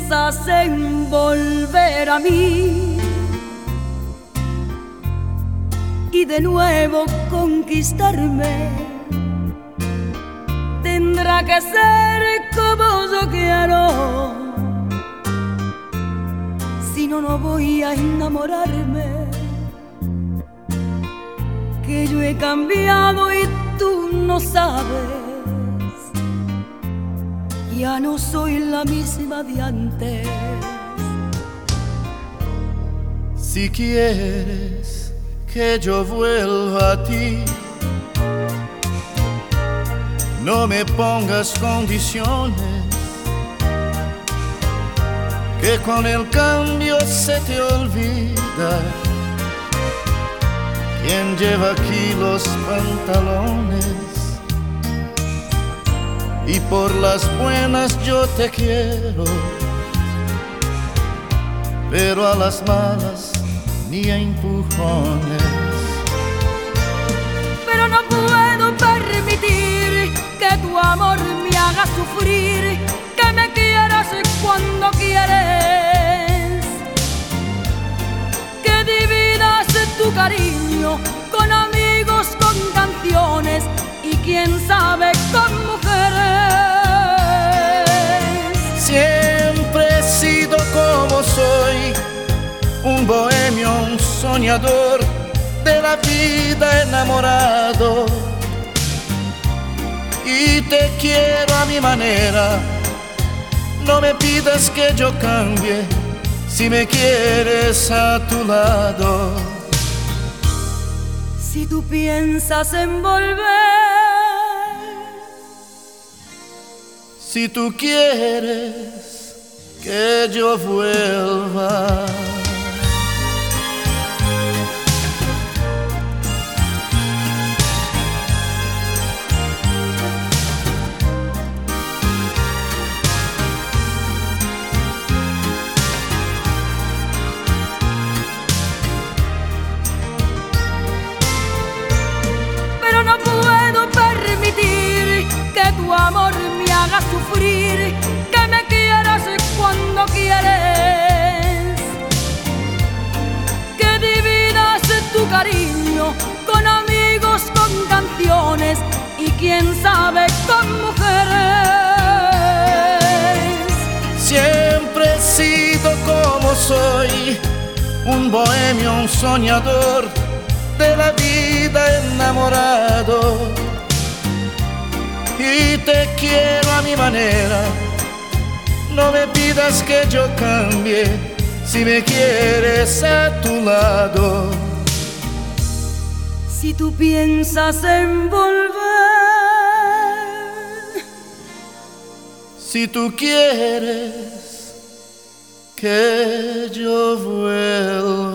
piensas en volver a mí y de nuevo conquistarme, tendrá que ser como yo quiero, si no, no voy a enamorarme. Que yo he cambiado y tú no sabes, ya no soy la misma de antes. Si quieres que yo vuelva a ti, no me pongas condiciones, que con el cambio se te olvida quién lleva aquí los pantalones. Y por las buenas yo te quiero, pero a las malas ni a empujones. Pero no puedo permitir que tu amor me haga sufrir, que me quieras cuando quieres, que dividas tu cariño con amigos, con canciones y quién sabe con mujeres. Siempre he sido como soy, un bohemio, un soñador, de la vida enamorado. Y te quiero a mi manera, no me pidas que yo cambie, si me quieres a tu lado. Si tú piensas en volver, si tú quieres que yo vuelva. pero no puedo permitir que tu amor me haga sufrir, que me quieras cuando quieres, que dividas tu cariño con amigos, con canciones y quién sabe con mujeres. Siempre he sido como soy, un bohemio, un soñador, de la vida enamorado. Y te quiero a mi manera, no me pidas que yo cambie, si me quieres a tu lado. Si tú piensas en volver, si tú quieres que yo vuelva.